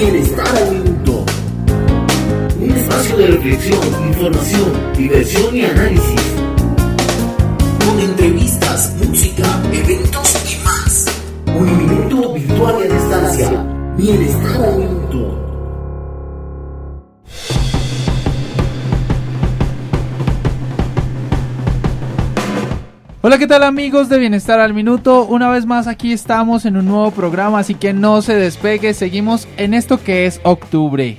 Bienestar al Minuto. Un espacio de reflexión, información, diversión y análisis. Con entrevistas, música, eventos y más. Un minuto virtual y a distancia. Bienestar al Minuto. Hola, ¿qué tal amigos de Bienestar al Minuto? Una vez más aquí estamos en un nuevo programa, así que no se despegue, seguimos en esto que es octubre.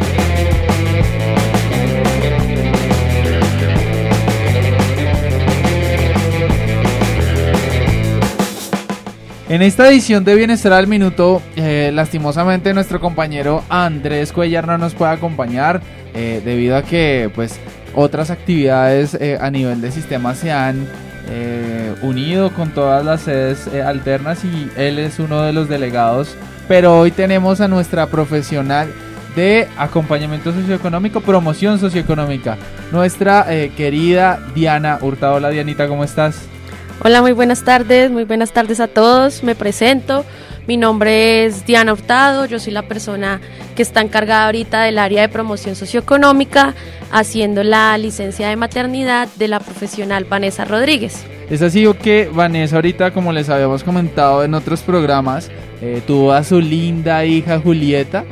En esta edición de Bienestar al Minuto, lastimosamente nuestro compañero Andrés Cuellar no nos puede acompañar debido a que pues otras actividades a nivel de sistema se han unido con todas las sedes alternas y él es uno de los delegados, pero hoy tenemos a nuestra profesional de acompañamiento socioeconómico, promoción socioeconómica, nuestra querida Diana Hurtado. Hola Dianita, ¿cómo estás? Hola, muy buenas tardes a todos, me presento, mi nombre es Diana Hurtado, yo soy la persona que está encargada ahorita del área de promoción socioeconómica, haciendo la licencia de maternidad de la profesional Vanessa Rodríguez. Es así que Vanessa ahorita, como les habíamos comentado en otros programas, tuvo a su linda hija Julieta,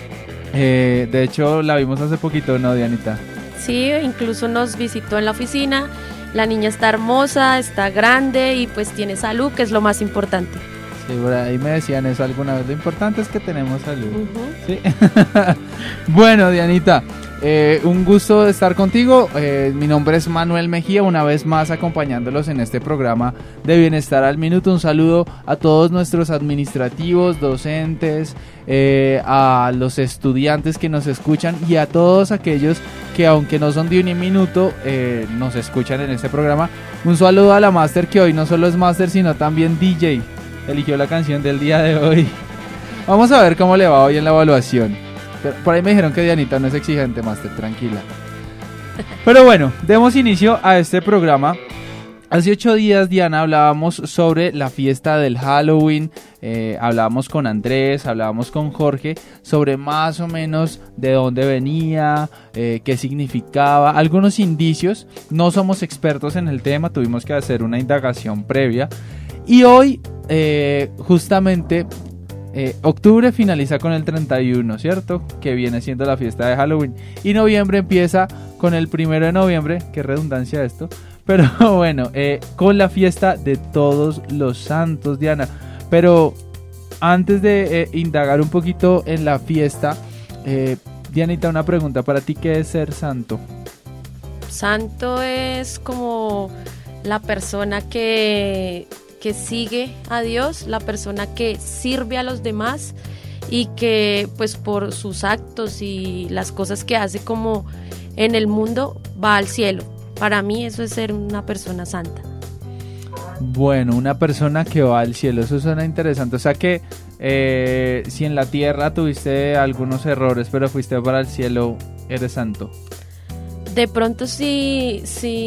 de hecho la vimos hace poquito, ¿no, Dianita? Sí, incluso nos visitó en la oficina, la niña está hermosa, está grande y pues tiene salud, que es lo más importante. Sí, por ahí me decían eso alguna vez, lo importante es que tenemos salud. Uh-huh. ¿Sí? Bueno, Dianita, un gusto estar contigo. Mi nombre es Manuel Mejía, una vez más acompañándolos en este programa de Bienestar al Minuto. Un saludo a todos nuestros administrativos, docentes, a los estudiantes que nos escuchan y a todos aquellos que, aunque no son de un minuto, nos escuchan en este programa. Un saludo a la máster, que hoy no solo es máster sino también DJ. Eligió la canción del día de hoy. Vamos a ver cómo le va hoy en la evaluación. Por ahí me dijeron que Dianita no es exigente, máster, tranquila. Pero bueno, demos inicio a este programa. Hace 8 días, Diana, hablábamos sobre la fiesta del Halloween. Hablábamos con Andrés, hablábamos con Jorge sobre más o menos de dónde venía, qué significaba, algunos indicios. No somos expertos en el tema, tuvimos que hacer una indagación previa. Y hoy, justamente, octubre finaliza con el 31, ¿cierto? Que viene siendo la fiesta de Halloween. Y noviembre empieza con el 1 de noviembre, qué redundancia esto. Pero bueno, con la fiesta de todos los santos, Diana. Pero antes de indagar un poquito en la fiesta, Dianita, una pregunta para ti, ¿qué es ser santo? Santo es como la persona que sigue a Dios, la persona que sirve a los demás y que pues por sus actos y las cosas que hace como en el mundo va al cielo. Para mí eso es ser una persona santa. Bueno, una persona que va al cielo, eso suena interesante. O sea que si en la tierra tuviste algunos errores pero fuiste para el cielo, eres santo. De pronto si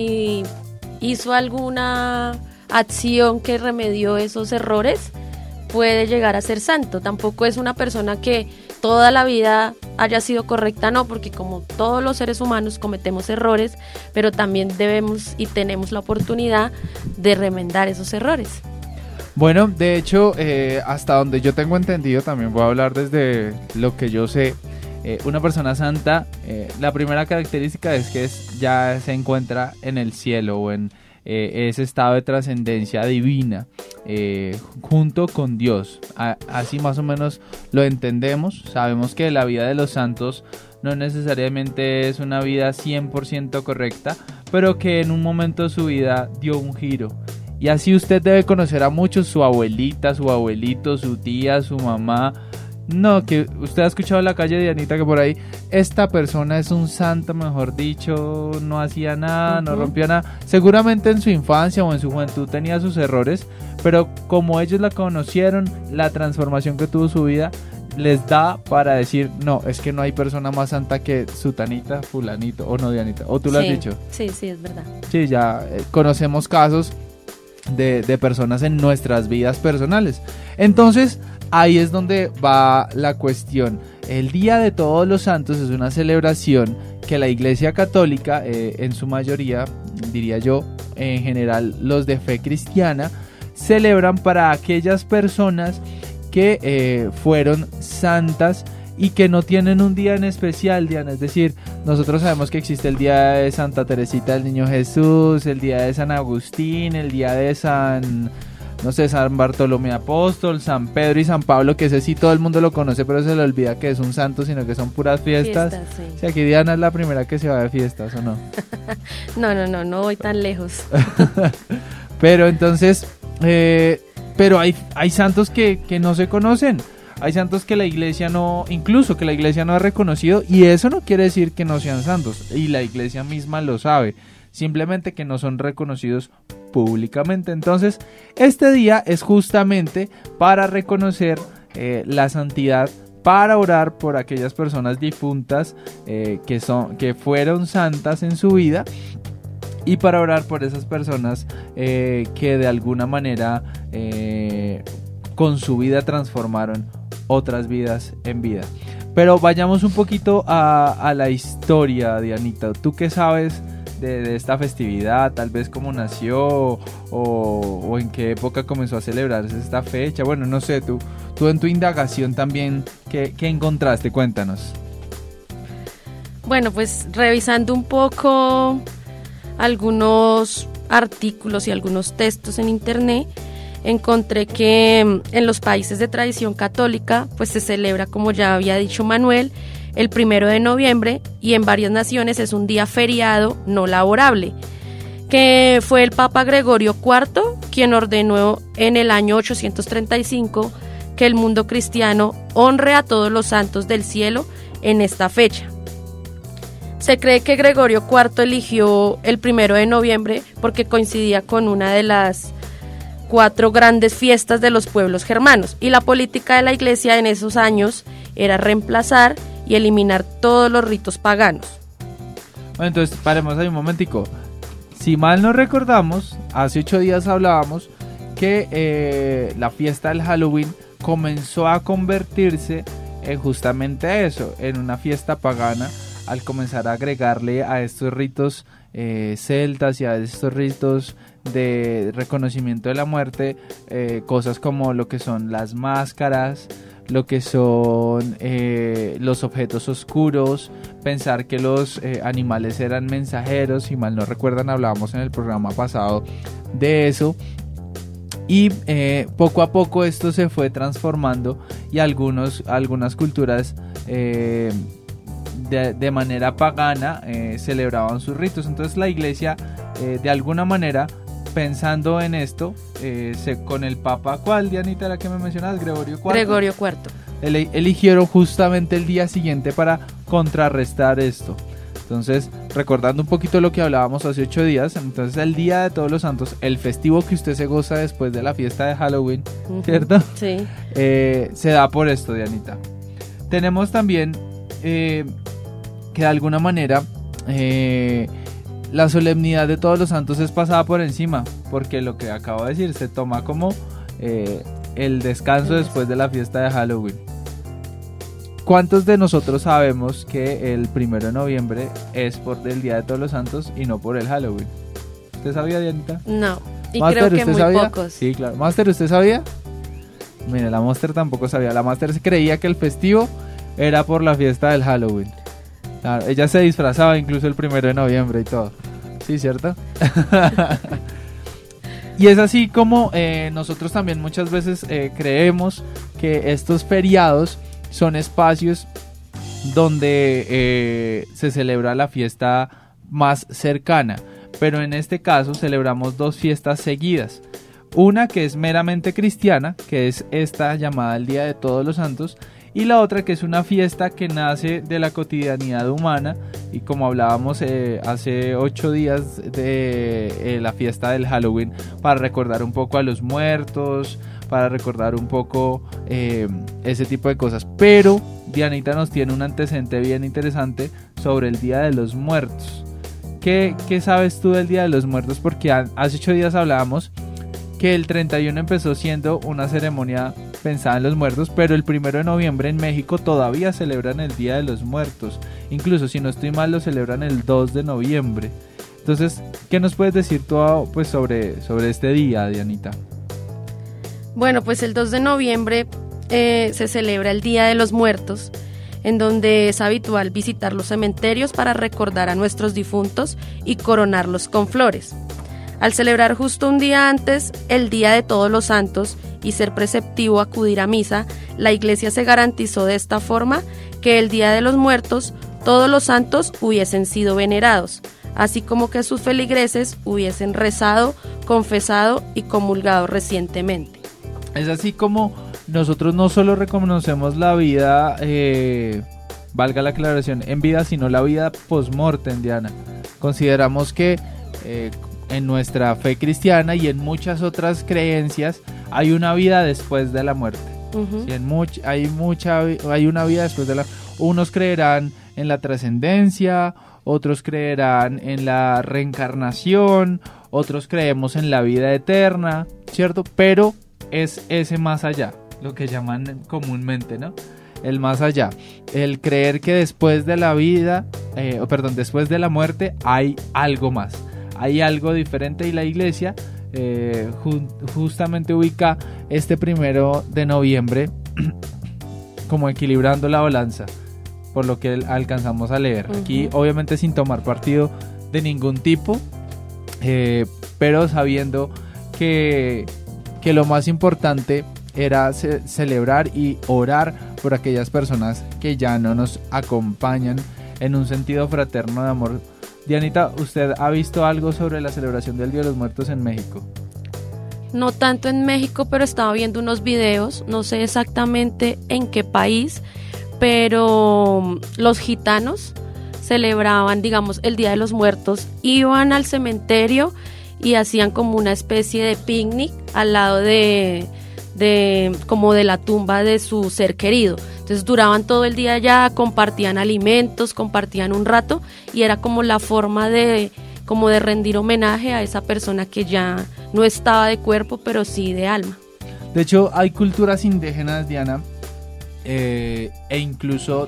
hizo alguna acción que remedió esos errores, puede llegar a ser santo. Tampoco es una persona que toda la vida haya sido correcta, no, porque como todos los seres humanos cometemos errores, pero también debemos y tenemos la oportunidad de remendar esos errores. Bueno, de hecho, hasta donde yo tengo entendido, también voy a hablar desde lo que yo sé. Una persona santa, la primera característica es que ya se encuentra en el cielo o en ese estado de trascendencia divina junto con Dios. Así más o menos lo entendemos. Sabemos que la vida de los santos no necesariamente es una vida 100% correcta, pero que en un momento de su vida dio un giro. Y así usted debe conocer a muchos, su abuelita, su abuelito, su tía, su mamá. No, que usted ha escuchado en la calle, Dianita, que por ahí esta persona es un santo, mejor dicho, no hacía nada, no rompía nada. Seguramente en su infancia o en su juventud tenía sus errores, pero como ellos la conocieron, la transformación que tuvo su vida les da para decir, no, es que no hay persona más santa que sutanita, fulanito, o no, Dianita, o tú lo has dicho. Sí, es verdad. Sí, ya conocemos casos de personas en nuestras vidas personales. Entonces, ahí es donde va la cuestión. El Día de Todos los Santos es una celebración que la Iglesia Católica, en su mayoría, diría yo, en general los de fe cristiana, celebran para aquellas personas que fueron santas y que no tienen un día en especial, Diana. Es decir, nosotros sabemos que existe el día de Santa Teresita del Niño Jesús, el día de San Agustín, el día de San Bartolomé Apóstol, San Pedro y San Pablo, que ese sí todo el mundo lo conoce, pero se le olvida que es un santo, sino que son puras fiestas. Sí. O sea, aquí Diana es la primera que se va de fiestas, ¿o no? No voy tan lejos. Pero entonces, pero hay santos que no se conocen. Hay santos que la iglesia no ha reconocido, y eso no quiere decir que no sean santos, y la iglesia misma lo sabe, simplemente que no son reconocidos públicamente. Entonces, este día es justamente para reconocer la santidad, para orar por aquellas personas difuntas que fueron santas en su vida, y para orar por esas personas que de alguna manera con su vida transformaron otras vidas en vida. Pero vayamos un poquito a la historia, Dianita. ¿Tú qué sabes de esta festividad? Tal vez cómo nació o en qué época comenzó a celebrarse esta fecha. Bueno, no sé, tú en tu indagación también, ¿qué encontraste? Cuéntanos. Bueno, pues revisando un poco algunos artículos y algunos textos en internet, encontré que en los países de tradición católica pues se celebra, como ya había dicho Manuel, el 1 de noviembre, y en varias naciones es un día feriado no laborable, que fue el Papa Gregorio IV quien ordenó en el año 835 que el mundo cristiano honre a todos los santos del cielo en esta fecha. Se cree que Gregorio IV eligió el 1 de noviembre porque coincidía con una de las 4 grandes fiestas de los pueblos germanos, y la política de la iglesia en esos años era reemplazar y eliminar todos los ritos paganos. Bueno, entonces paremos ahí un momentico. Si mal no recordamos, hace 8 días hablábamos que la fiesta del Halloween comenzó a convertirse en justamente eso, en una fiesta pagana, al comenzar a agregarle a estos ritos celtas y a estos ritos de reconocimiento de la muerte cosas como lo que son las máscaras, lo que son los objetos oscuros, pensar que los animales eran mensajeros. Si mal no recuerdan, hablábamos en el programa pasado de eso. Y poco a poco esto se fue transformando, y algunas culturas de manera pagana celebraban sus ritos. Entonces la iglesia de alguna manera, pensando en esto, con el Papa, ¿cuál, Dianita, era que me mencionabas? Gregorio IV. Gregorio IV. Eligieron justamente el día siguiente para contrarrestar esto. Entonces, recordando un poquito lo que hablábamos hace 8 días, entonces el Día de Todos los Santos, el festivo que usted se goza después de la fiesta de Halloween, ¿cierto? Sí. Se da por esto, Dianita. Tenemos también que de alguna manera la solemnidad de Todos los Santos es pasada por encima, porque lo que acabo de decir, se toma como el descanso después de la fiesta de Halloween. ¿Cuántos de nosotros sabemos que el 1 de noviembre es por el Día de Todos los Santos y no por el Halloween? ¿Usted sabía, Dianita? No, y Master, creo que muy sabía? pocos. Sí, claro. Master, ¿usted sabía? Mire, la Master tampoco sabía. La Master creía que el festivo era por la fiesta del Halloween. Claro, ella se disfrazaba incluso el 1 de noviembre y todo. Sí, ¿cierto? Y es así como nosotros también muchas veces creemos que estos feriados son espacios donde se celebra la fiesta más cercana, pero en este caso celebramos 2 fiestas seguidas. Una que es meramente cristiana, que es esta llamada el Día de Todos los Santos, y la otra que es una fiesta que nace de la cotidianidad humana, y como hablábamos hace 8 días de la fiesta del Halloween, para recordar un poco a los muertos, para recordar un poco ese tipo de cosas. Pero Dianita nos tiene un antecedente bien interesante sobre el Día de los Muertos. ¿Qué sabes tú del Día de los Muertos? Porque hace 8 días hablábamos que el 31 empezó siendo una ceremonia pensada en los muertos, pero el 1 de noviembre en México todavía celebran el Día de los Muertos. Incluso, si no estoy mal, lo celebran el 2 de noviembre. Entonces, ¿qué nos puedes decir tú pues, sobre este día, Dianita? Bueno, pues el 2 de noviembre se celebra el Día de los Muertos, en donde es habitual visitar los cementerios para recordar a nuestros difuntos y coronarlos con flores. Al celebrar justo un día antes el Día de Todos los Santos y ser preceptivo acudir a misa, la Iglesia se garantizó de esta forma que el Día de los Muertos todos los santos hubiesen sido venerados, así como que sus feligreses hubiesen rezado, confesado y comulgado recientemente. Es así como nosotros no solo reconocemos la vida, valga la aclaración, en vida, sino la vida post-mortem, Diana. Consideramos que en nuestra fe cristiana y en muchas otras creencias hay una vida después de la muerte. Uh-huh. Sí, hay una vida después de la... Unos creerán en la trascendencia, otros creerán en la reencarnación, otros creemos en la vida eterna, ¿cierto? Pero es ese más allá, lo que llaman comúnmente, ¿no? El más allá, el creer que después de la vida, después de la muerte hay algo más, hay algo diferente, y la Iglesia justamente ubica este 1 de noviembre como equilibrando la balanza, por lo que alcanzamos a leer. Uh-huh. Aquí obviamente sin tomar partido de ningún tipo, pero sabiendo que lo más importante era celebrar y orar por aquellas personas que ya no nos acompañan en un sentido fraterno de amor. Dianita, ¿usted ha visto algo sobre la celebración del Día de los Muertos en México? No tanto en México, pero estaba viendo unos videos, no sé exactamente en qué país, pero los gitanos celebraban, digamos, el Día de los Muertos, iban al cementerio y hacían como una especie de picnic al lado de como de la tumba de su ser querido. Entonces duraban todo el día allá, compartían alimentos, compartían un rato, y era como la forma de rendir homenaje a esa persona que ya no estaba de cuerpo, pero sí de alma. De hecho, hay culturas indígenas, Diana, e incluso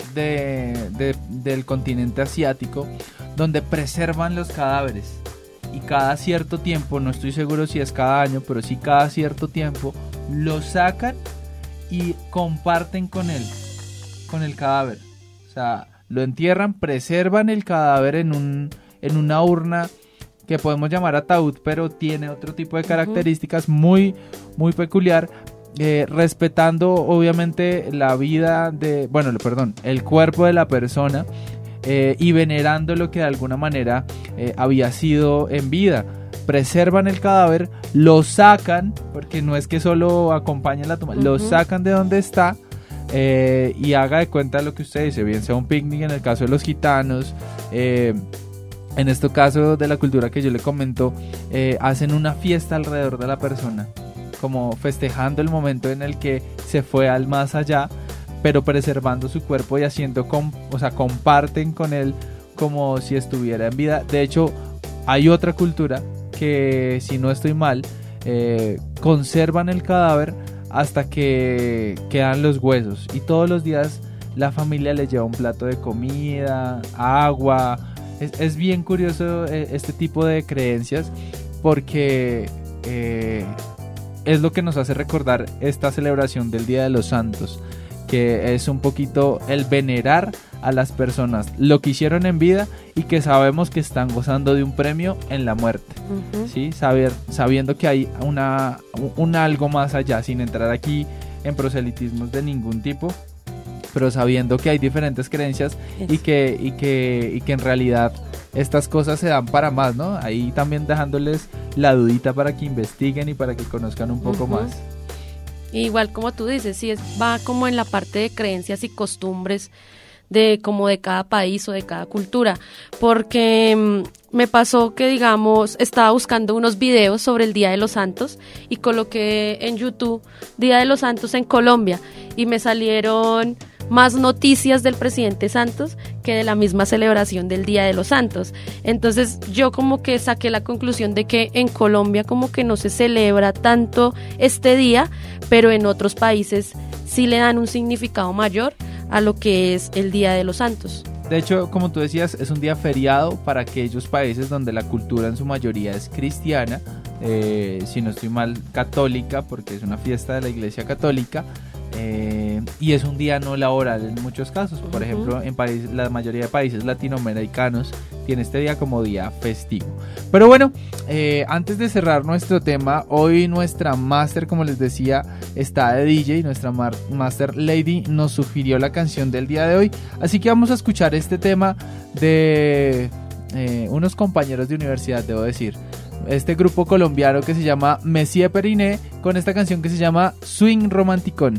del continente asiático, donde preservan los cadáveres, y cada cierto tiempo, no estoy seguro si es cada año, pero sí cada cierto tiempo, lo sacan y comparten con el cadáver. O sea, lo entierran, preservan el cadáver en una urna que podemos llamar ataúd, pero tiene otro tipo de características muy, muy peculiar, respetando obviamente la vida el cuerpo de la persona, y venerando lo que de alguna manera había sido en vida. Preservan el cadáver, lo sacan, porque no es que solo acompañen la tumba, lo sacan de donde está, y haga de cuenta lo que usted dice, bien sea un picnic en el caso de los gitanos, en este caso de la cultura que yo le comento, hacen una fiesta alrededor de la persona, como festejando el momento en el que se fue al más allá, pero preservando su cuerpo y haciendo, comparten con él como si estuviera en vida. De hecho, hay otra cultura que, si no estoy mal, conservan el cadáver hasta que quedan los huesos, y todos los días la familia le lleva un plato de comida, agua. Es bien curioso este tipo de creencias, porque es lo que nos hace recordar esta celebración del Día de los Santos, que es un poquito el venerar a las personas, lo que hicieron en vida y que sabemos que están gozando de un premio en la muerte. Uh-huh. ¿Sí? Sabiendo que hay un algo más allá, sin entrar aquí en proselitismos de ningún tipo, pero sabiendo que hay diferentes creencias y que en realidad estas cosas se dan para más, ¿no? Ahí también dejándoles la dudita para que investiguen y para que conozcan un poco más. Igual como tú dices, sí, va como en la parte de creencias y costumbres de como de cada país o de cada cultura, porque me pasó que, digamos, estaba buscando unos videos sobre el Día de los Santos y coloqué en YouTube Día de los Santos en Colombia y me salieron más noticias del presidente Santos que de la misma celebración del Día de los Santos. Entonces yo como que saqué la conclusión de que en Colombia como que no se celebra tanto este día, pero en otros países sí le dan un significado mayor a lo que es el Día de los Santos. De hecho, como tú decías, es un día feriado para aquellos países donde la cultura en su mayoría es cristiana, si no estoy mal, católica, porque es una fiesta de la Iglesia Católica, y es un día no laboral en muchos casos. Por ejemplo, en la mayoría de países latinoamericanos tiene este día como día festivo. Pero bueno, antes de cerrar nuestro tema, hoy nuestra máster, como les decía, está de DJ. Nuestra máster Lady nos sugirió la canción del día de hoy, así que vamos a escuchar este tema de unos compañeros de universidad, debo decir, este grupo colombiano que se llama Messier Periné, con esta canción que se llama Swing Romanticón.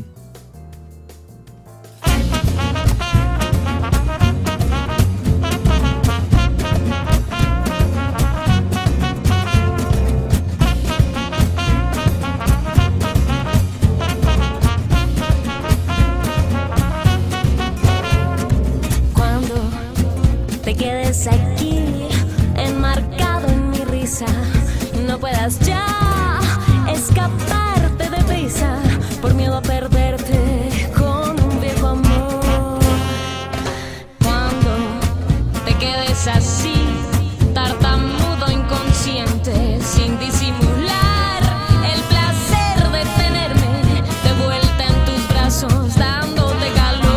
Aquí, enmarcado en mi risa, no puedas ya escaparte de prisa por miedo a perderte con un viejo amor. Cuando te quedes así, tartamudo, inconsciente, sin disimular el placer de tenerme de vuelta en tus brazos, dándote calor.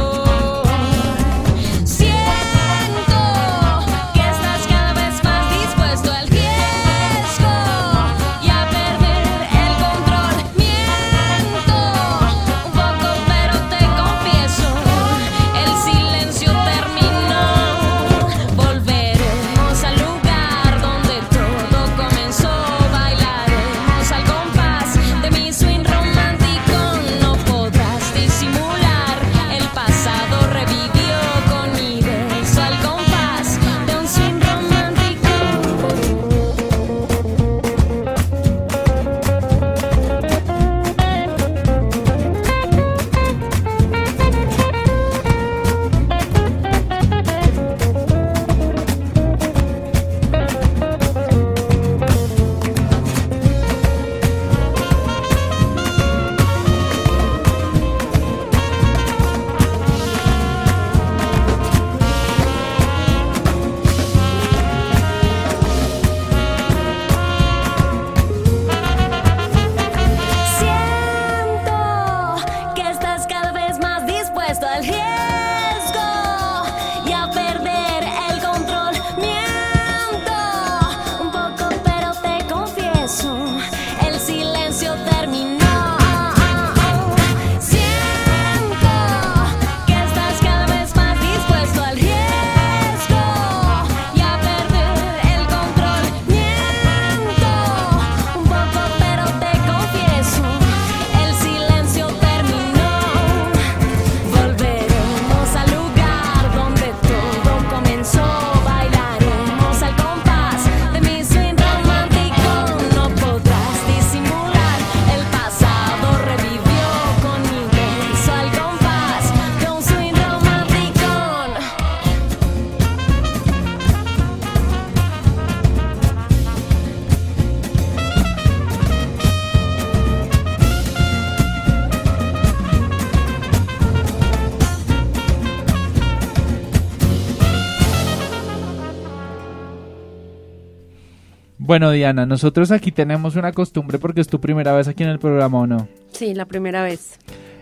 Bueno, Diana, nosotros aquí tenemos una costumbre porque es tu primera vez aquí en el programa, ¿o no? Sí, la primera vez.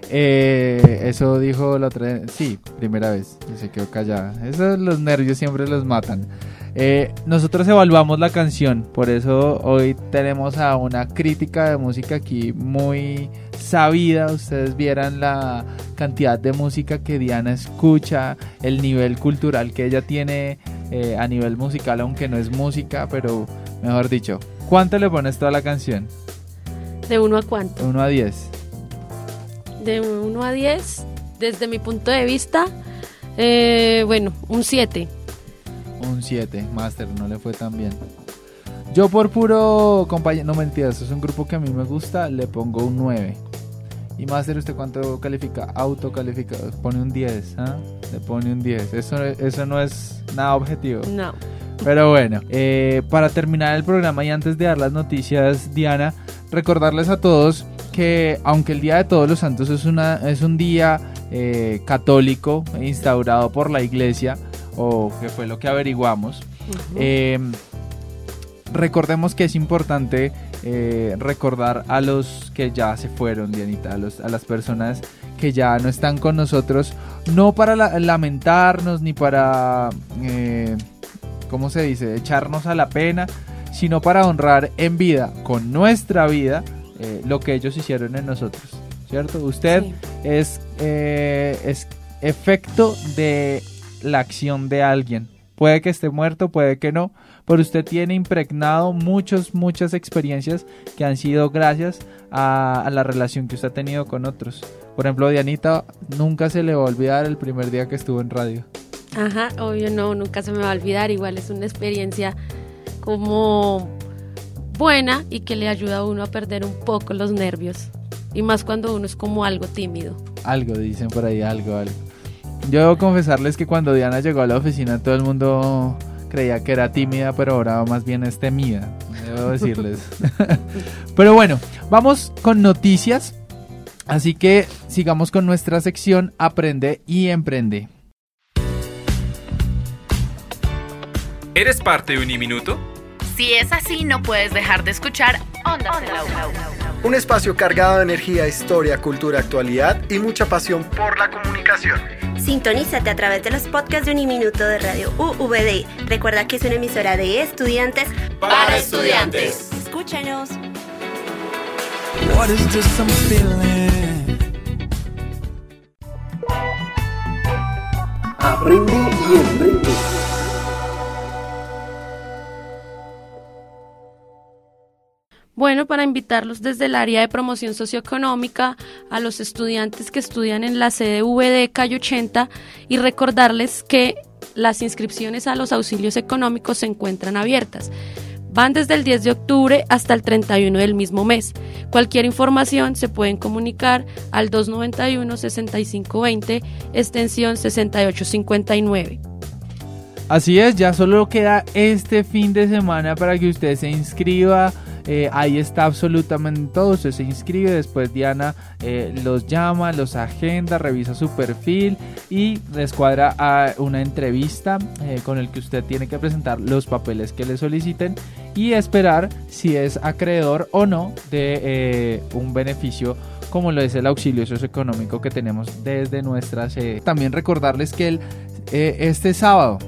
Eso dijo la otra... Sí, primera vez. Y se quedó callada. Esos los nervios siempre los matan. Nosotros evaluamos la canción, por eso hoy tenemos a una crítica de música aquí muy sabida. Ustedes vieran la cantidad de música que Diana escucha, el nivel cultural que ella tiene a nivel musical, aunque no es música, pero mejor dicho, ¿cuánto le pones toda la canción? ¿De 1 a cuánto? 1 a 10. De 1 a 10, desde mi punto de vista, Bueno, un 7. Un 7, Master, no le fue tan bien. Yo por puro compañero, no mentiras, es un grupo que a mí me gusta, le pongo un 9. Y Master, ¿usted cuánto califica? Autocalifica, pone un 10, ¿ah? Le pone un 10, eso no es nada objetivo. No. Pero bueno, para terminar el programa y antes de dar las noticias, Diana, recordarles a todos que aunque el Día de Todos los Santos es un día católico instaurado por la Iglesia, o que fue lo que averiguamos, recordemos que es importante recordar a los que ya se fueron, Dianita, a las personas que ya no están con nosotros, no para lamentarnos ni para, ¿cómo se dice?, echarnos a la pena, sino para honrar en vida, con nuestra vida, lo que ellos hicieron en nosotros, ¿cierto? Usted Sí. es efecto de la acción de alguien. Puede que esté muerto, puede que no, pero usted tiene impregnado muchas experiencias que han sido gracias a la relación que usted ha tenido con otros. Por ejemplo, Dianita, nunca se le va a olvidar el primer día que estuvo en radio. Ajá, obvio no, nunca se me va a olvidar. Igual es una experiencia como buena y que le ayuda a uno a perder un poco los nervios. Y más cuando uno es como algo tímido. Algo, dicen por ahí, algo. Yo debo confesarles que cuando Diana llegó a la oficina todo el mundo creía que era tímida, pero ahora más bien es temida, debo decirles. Pero bueno, vamos con noticias, así que sigamos con nuestra sección Aprende y Emprende. ¿Eres parte de Uniminuto? Si es así, no puedes dejar de escuchar Ondas en la U. Un espacio cargado de energía, historia, cultura, actualidad y mucha pasión por la comunicación. Sintonízate a través de los podcasts de Uniminuto de Radio UVD. Recuerda que es una emisora de estudiantes Para estudiantes. Escúchanos. What is this I'm feeling? Aprende y emprende. Bueno, para invitarlos desde el área de promoción socioeconómica a los estudiantes que estudian en la sede VD Calle 80 y recordarles que las inscripciones a los auxilios económicos se encuentran abiertas. Van desde el 10 de octubre hasta el 31 del mismo mes. Cualquier información se pueden comunicar al 291-6520, extensión 6859. Así es, ya solo queda este fin de semana para que usted se inscriba. Ahí está absolutamente todo, usted se inscribe, después Diana los llama, los agenda, revisa su perfil y les cuadra a una entrevista con el que usted tiene que presentar los papeles que le soliciten y esperar si es acreedor o no de un beneficio como lo es el auxilio socioeconómico que tenemos desde nuestra sede. También recordarles que este sábado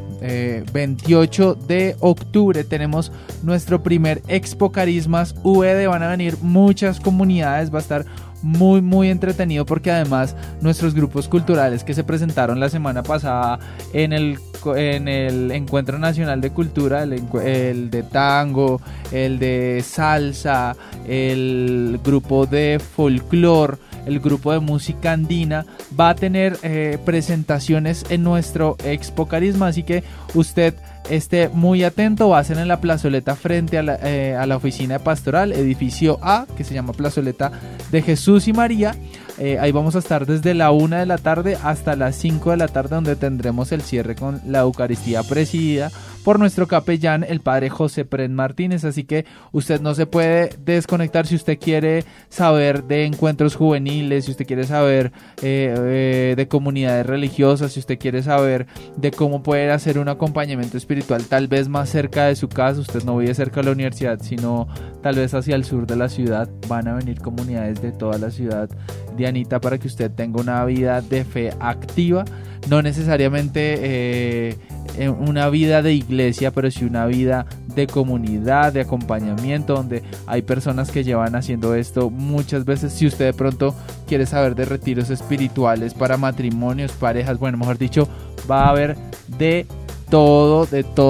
28 de octubre tenemos nuestro primer Expo Carismas VD. Van a venir muchas comunidades, va a estar muy entretenido porque además nuestros grupos culturales que se presentaron la semana pasada en el Encuentro Nacional de Cultura, el de tango, el de salsa, el grupo de folclore, el grupo de música andina, va a tener presentaciones en nuestro Expo Carisma, así que usted esté muy atento. Va a ser en la plazoleta frente a la oficina de pastoral, edificio A, que se llama Plazoleta de Jesús y María. Ahí vamos a estar desde la 1 de la tarde hasta las 5 de la tarde, donde tendremos el cierre con la Eucaristía presidida por nuestro capellán, el padre José Pren Martínez. Así que usted no se puede desconectar. Si usted quiere saber de encuentros juveniles, si usted quiere saber de comunidades religiosas, si usted quiere saber de cómo poder hacer un acompañamiento espiritual tal vez más cerca de su casa, usted no vive cerca de la universidad, sino tal vez hacia el sur de la ciudad, van a venir comunidades de toda la ciudad, Dianita, para que usted tenga una vida de fe activa, no necesariamente una vida de iglesia, pero sí una vida de comunidad, de acompañamiento, donde hay personas que llevan haciendo esto muchas veces. Si usted de pronto quiere saber de retiros espirituales para matrimonios, parejas, bueno, mejor dicho, va a haber de todo.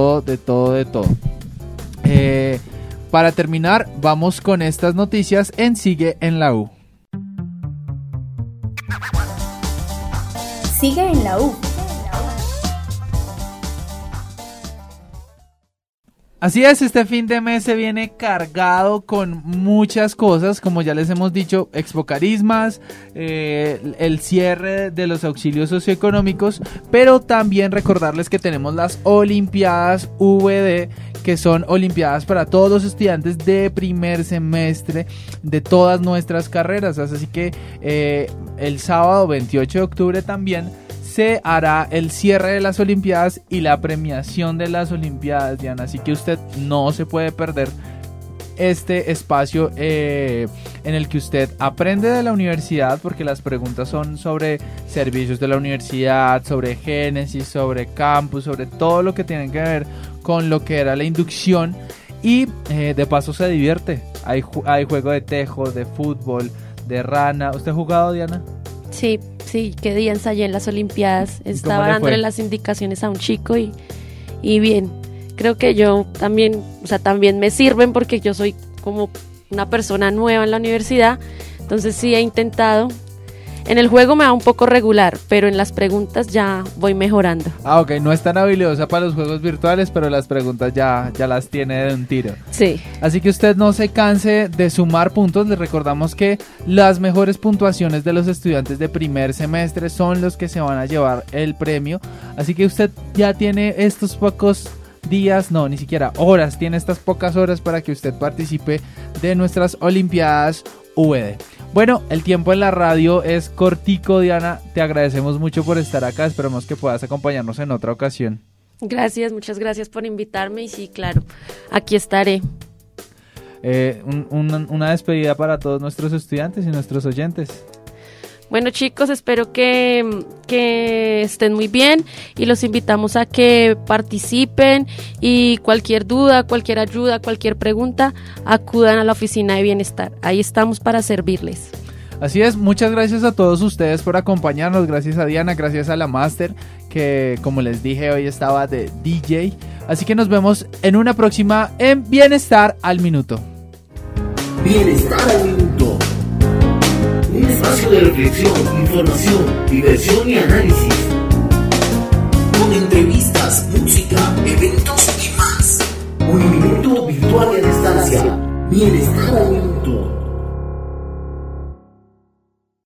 Para terminar, vamos con estas noticias en Sigue en la U. Sigue en la U. Así es, este fin de mes se viene cargado con muchas cosas, como ya les hemos dicho, Expo Carismas, el cierre de los auxilios socioeconómicos, pero también recordarles que tenemos las Olimpiadas VD, que son olimpiadas para todos los estudiantes de primer semestre de todas nuestras carreras, así que el sábado 28 de octubre también se hará el cierre de las Olimpiadas y la premiación de las Olimpiadas, Diana. Así que usted no se puede perder este espacio en el que usted aprende de la universidad, porque las preguntas son sobre servicios de la universidad, sobre génesis, sobre campus, sobre todo lo que tiene que ver con lo que era la inducción. Y de paso se divierte. Hay juego de tejo, de fútbol, de rana. ¿Usted ha jugado, Diana? Sí, qué día ensayé en las Olimpiadas, estaba dándole las indicaciones a un chico y bien, creo que yo también, también me sirven porque yo soy como una persona nueva en la universidad, entonces sí he intentado. En el juego me va un poco regular, pero en las preguntas ya voy mejorando. Ok, no es tan habilidosa para los juegos virtuales, pero las preguntas ya las tiene de un tiro. Sí. Así que usted no se canse de sumar puntos. Les recordamos que las mejores puntuaciones de los estudiantes de primer semestre son los que se van a llevar el premio. Así que usted ya tiene estos pocos días, no, ni siquiera horas, tiene estas pocas horas para que usted participe de nuestras Olimpiadas VD. Bueno, el tiempo en la radio es cortico, Diana. Te agradecemos mucho por estar acá. Esperamos que puedas acompañarnos en otra ocasión. Gracias, muchas gracias por invitarme. Y sí, claro, aquí estaré. Una despedida para todos nuestros estudiantes y nuestros oyentes. Bueno, chicos, espero que estén muy bien y los invitamos a que participen y cualquier duda, cualquier ayuda, cualquier pregunta, acudan a la oficina de bienestar. Ahí estamos para servirles. Así es, muchas gracias a todos ustedes por acompañarnos, gracias a Diana, gracias a la Master, que como les dije hoy estaba de DJ. Así que nos vemos en una próxima en Bienestar al Minuto. Bienestar al Minuto. Un espacio de reflexión, información, diversión y análisis. Con entrevistas, música, eventos y más. Un minuto virtual y a distancia. Bienestar al Minuto.